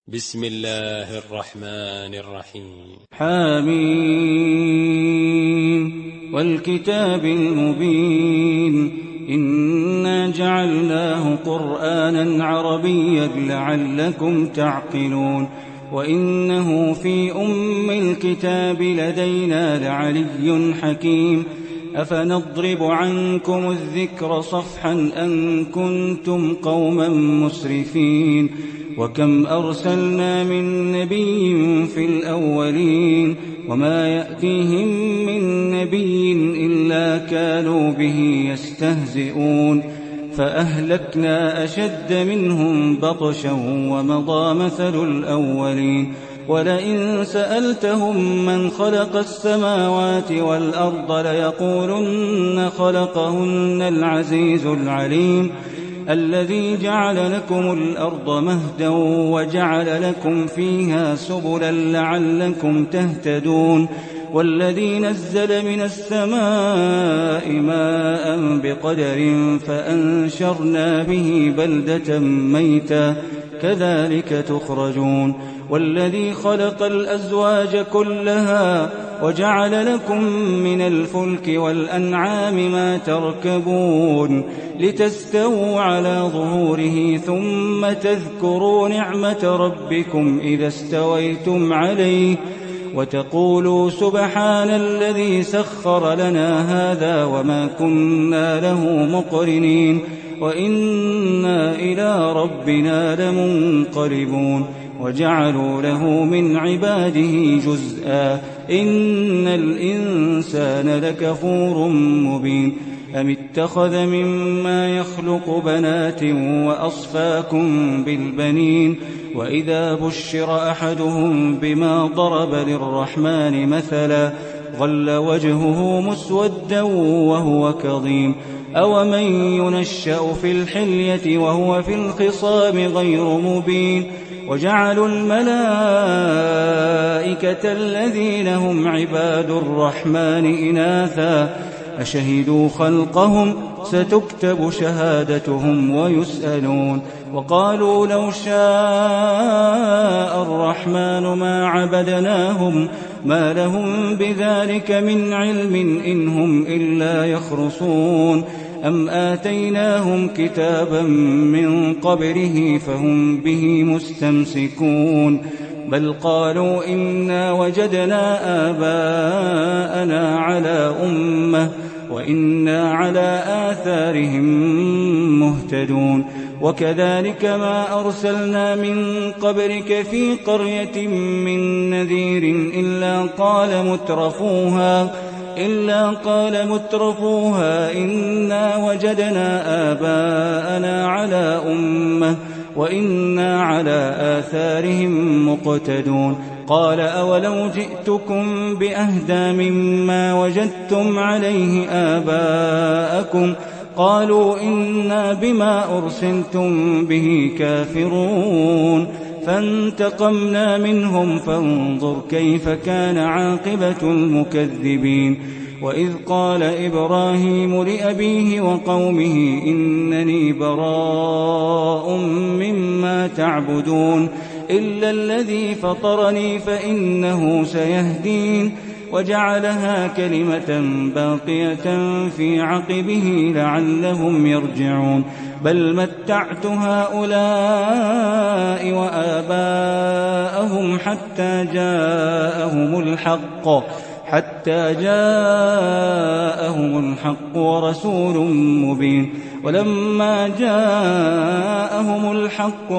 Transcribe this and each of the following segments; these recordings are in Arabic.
بسم الله الرحمن الرحيم. حميم والكتاب المبين إنا جعلناه قرآنا عربيا لعلكم تعقلون وإنه في أم الكتاب لدينا لعلي حكيم أفنضرب عنكم الذكر صفحا أن كنتم قوما مسرفين وكم أرسلنا من نبي في الأولين وما يأتيهم من نبي إلا كانوا به يستهزئون فأهلكنا أشد منهم بطشا ومضى مثل الأولين ولئن سألتهم من خلق السماوات والأرض ليقولن خلقهن العزيز العليم الذي جعل لكم الأرض مهدا وجعل لكم فيها سبلا لعلكم تهتدون والذي نزل من السماء ماء بقدر فأنشرنا به بلدة ميتا كذلك تخرجون والذي خلق الأزواج كلها وجعل لكم من الفلك والأنعام ما تركبون لتستووا على ظهوره ثم تذكروا نعمة ربكم إذا استويتم عليه وتقولوا سبحان الذي سخر لنا هذا وما كنا له مقرنين وإنا إلى ربنا لمنقلبون وجعلوا له من عباده جزءا إن الإنسان لكفور مبين أم اتخذ مما يخلق بنات وأصفاكم بالبنين وإذا بشر أحدهم بما ضرب للرحمن مثلا ظل وجهه مسودا وهو كظيم أومن ينشأ في الحلية وهو في الخصام غير مبين وجعلوا الملائكة الذين هم عباد الرحمن إناثا أشهدوا خلقهم ستكتب شهادتهم ويسألون وقالوا لو شاء الرحمن ما عبدناهم ما لهم بذلك من علم إن هم إلا يخرصون أم آتيناهم كتابا من قبله فهم به مستمسكون بل قالوا إنا وجدنا آباءنا على أمة وإنا على آثارهم مهتدون وكذلك ما أرسلنا من قبلك في قرية من نذير إلا قال مترفوها إنا وجدنا آباءنا على أمة وإنا على آثارهم مقتدون قال أولو جئتكم بأهدى مما وجدتم عليه آباءكم قالوا إنا بما أرسلتم به كافرون فانتقمنا منهم فانظر كيف كان عاقبة المكذبين وإذ قال إبراهيم لأبيه وقومه إنني براء مما تعبدون إلا الذي فطرني فإنه سيهدين وجعلها كلمة باقية في عقبه لعلهم يرجعون بل متعت هؤلاء وآباءهم حتى جاءهم الحق ورسول مبين ولما جاءهم الحق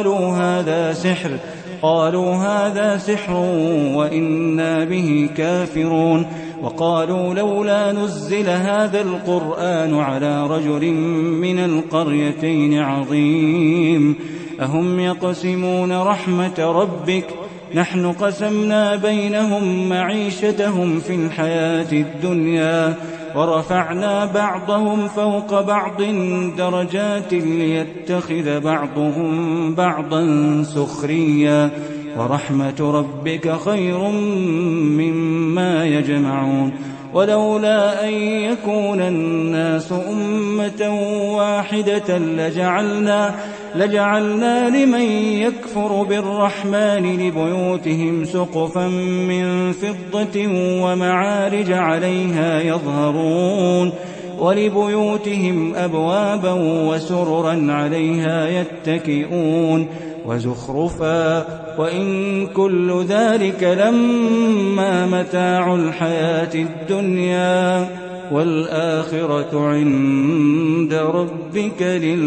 قالوا هذا سحر وإنا به كافرون وقالوا لولا نزل هذا القرآن على رجل من القريتين عظيم أهم يقسمون رحمة ربك نحن قسمنا بينهم معيشتهم في الحياة الدنيا ورفعنا بعضهم فوق بعض درجات ليتخذ بعضهم بعضا سخريا ورحمة ربك خير مما يجمعون ولولا أن يكون الناس أمة واحدة لجعلنا لمن يكفر بالرحمن لبيوتهم سقفا من فضة ومعارج عليها يظهرون ولبيوتهم أبوابا وسررا عليها يتكئون وزخرفا وإن كل ذلك لما متاع الحياة الدنيا والآخرة عند ربك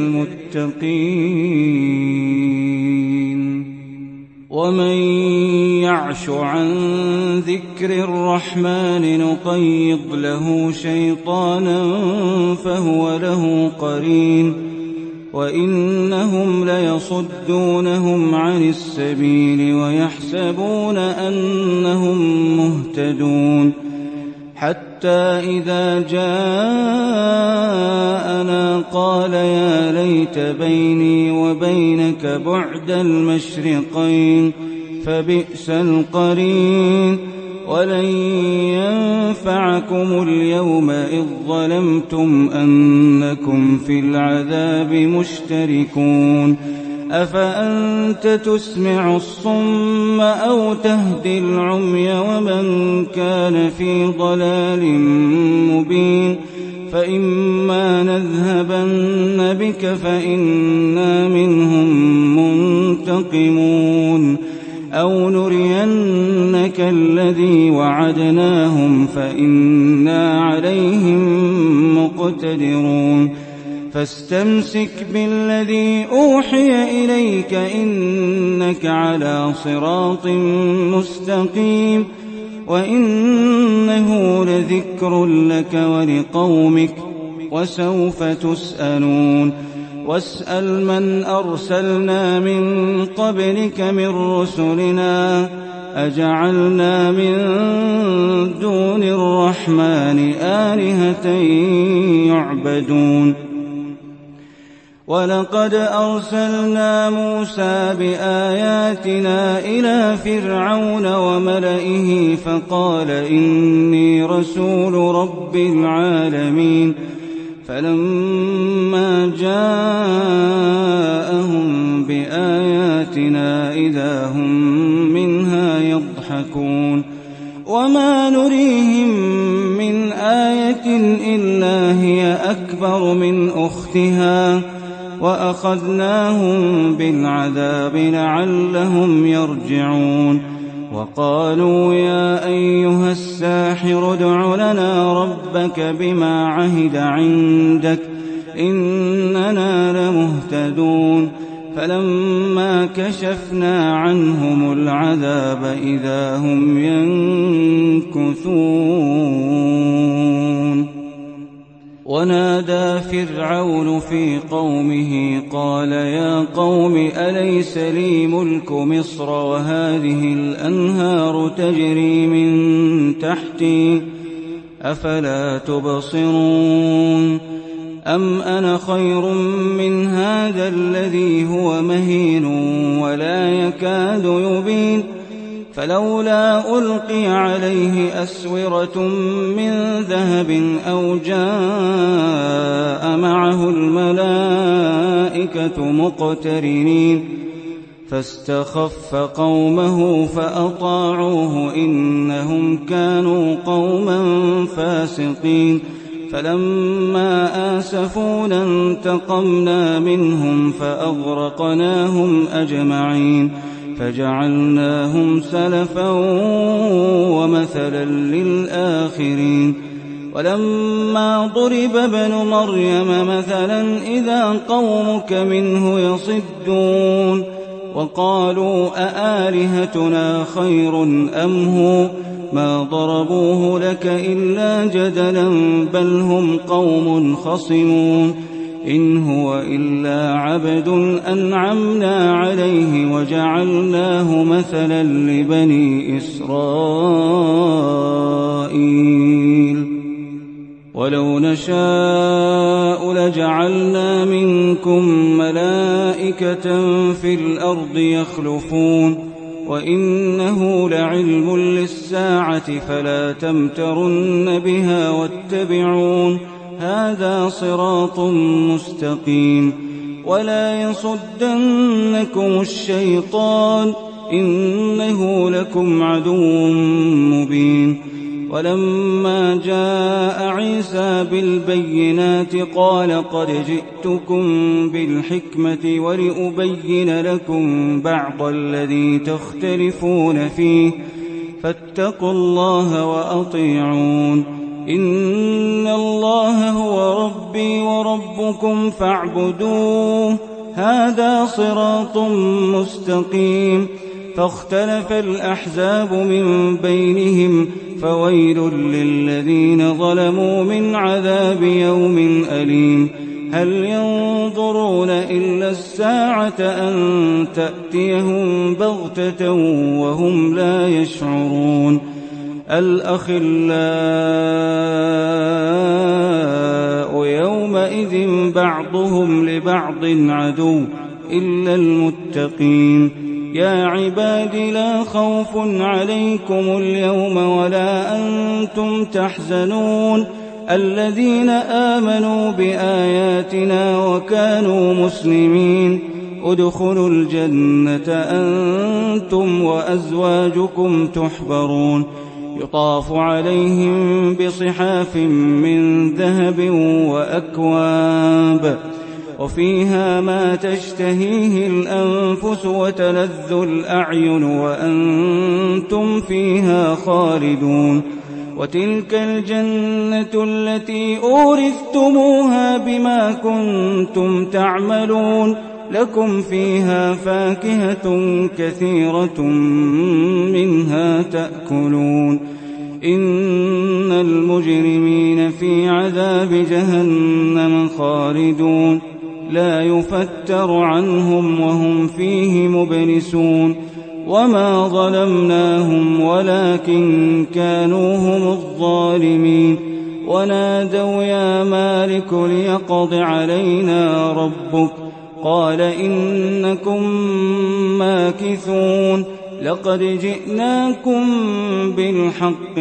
للمتقين. ومن يعش عن ذكر الرحمن نقيض له شيطانا فهو له قرين وإنهم ليصدونهم عن السبيل ويحسبون أنهم مهتدون حتى إذا جاءنا قال يا ليت بيني وبينك بعد المشرقين فبئس القرين. ولن ينفعكم اليوم إذ ظلمتم أنكم في العذاب مشتركون أفأنت تسمع الصم أو تهدي العمي ومن كان في ضلال مبين فإما نذهبن بك فإنا منهم منتقمون أو نرينك الذي وعدناهم فإنا عليهم مقتدرون فاستمسك بالذي أوحي إليك إنك على صراط مستقيم وإنه لذكر لك ولقومك وسوف تسألون. واسأل من أرسلنا من قبلك من رسلنا أجعلنا من دون الرحمن آلهة يعبدون. ولقد أرسلنا موسى بآياتنا إلى فرعون وملئه فقال إني رسول رب العالمين فلما جاءهم بآياتنا إذا هم منها يضحكون وما نريهم من آية إلا هي أكبر من أختها وأخذناهم بالعذاب لعلهم يرجعون. وقالوا يا أيها الساحر ادع لنا ربك بما عهد عندك إننا لمهتدون فلما كشفنا عنهم العذاب إذا هم ينكثون. ونادى فرعون في قومه قال يا قوم أليس لي ملك مصر وهذه الأنهار تجري من تحتي أفلا تبصرون أم أنا خير من هذا الذي هو مهين ولا يكاد يبين فلولا ألقي عليه أسورة من ذهب أو جاء معه الملائكة مقترنين فاستخف قومه فأطاعوه إنهم كانوا قوما فاسقين فلما آسفونا انتقمنا منهم فأغرقناهم أجمعين فجعلناهم سلفا ومثلا للآخرين. ولما ضرب ابن مريم مثلا إذا قومك منه يصدون وقالوا أآلهتنا خير أم هو ما ضربوه لك إلا جدلا بل هم قوم خصمون إن هو إلا عبد أنعمنا عليه وجعلناه مثلا لبني إسرائيل ولو نشاء لجعلنا منكم ملائكة في الأرض يخلفون وإنه لعلم للساعة فلا تمترن بها واتبعون هذا صراط مستقيم. ولا يصدنكم الشيطان إنه لكم عدو مبين. ولما جاء عيسى بالبينات قال قد جئتكم بالحكمة ولأبين لكم بعض الذي تختلفون فيه فاتقوا الله وأطيعون. إن الله هو ربي وربكم فاعبدوه هذا صراط مستقيم. فاختلف الأحزاب من بينهم فويل للذين ظلموا من عذاب يوم أليم. هل ينظرون إلا الساعة أن تأتيهم بغتة وهم لا يشعرون. الأخلاء يومئذ بعضهم لبعض عدو إلا المتقين. يا عباد لا خوف عليكم اليوم ولا أنتم تحزنون الذين آمنوا بآياتنا وكانوا مسلمين ادخلوا الجنة أنتم وأزواجكم تحبرون يطاف عليهم بصحاف من ذهب وأكواب وفيها ما تشتهيه الأنفس وتلذ الأعين وأنتم فيها خالدون. وتلك الجنة التي أورثتموها بما كنتم تعملون لكم فيها فاكهة كثيرة منها تأكلون. إن المجرمين في عذاب جهنم خالدون لا يفتر عنهم وهم فيه مبلسون. وما ظلمناهم ولكن كانوا هم الظالمين. ونادوا يا مالك ليقض علينا ربك قال إنكم ماكثون. لقد جئناكم بالحق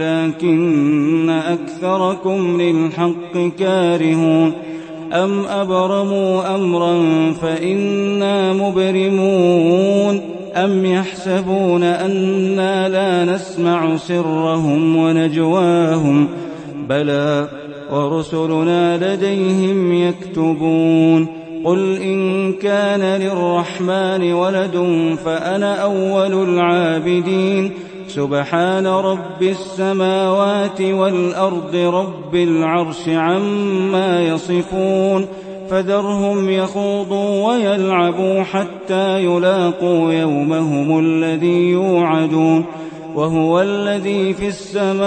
ولكن أكثركم للحق كارهون. أم أبرموا أمرا فإنا مبرمون أم يحسبون أنا لا نسمع سرهم ونجواهم بلى ورسلنا لديهم يكتبون. قل إن كان للرحمن ولد فأنا أول العابدين. سبحان رب السماوات والأرض رب العرش عما يصفون. فذرهم يخوضوا ويلعبوا حتى يلاقوا يومهم الذي يوعدون. وهو الذي في السماء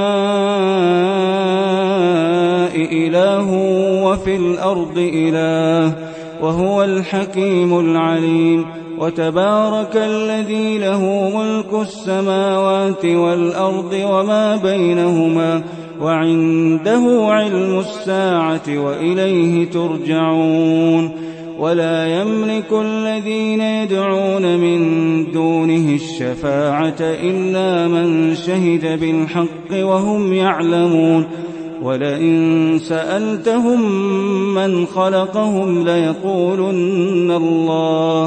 إله وفي الأرض إله وهو الحكيم العليم. وتبارك الذي له ملك السماوات والأرض وما بينهما وعنده علم الساعة وإليه ترجعون. ولا يملك الذين يدعون من دونه الشفاعة إلا من شهد بالحق وهم يعلمون. ولئن سألتهم من خلقهم ليقولن الله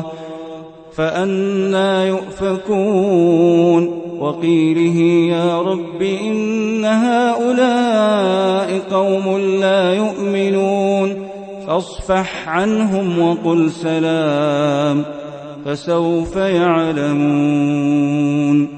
فأنى يؤفكون. وقيله يا رب إن هؤلاء قوم لا يؤمنون فاصفح عنهم وقل سلام فسوف يعلمون.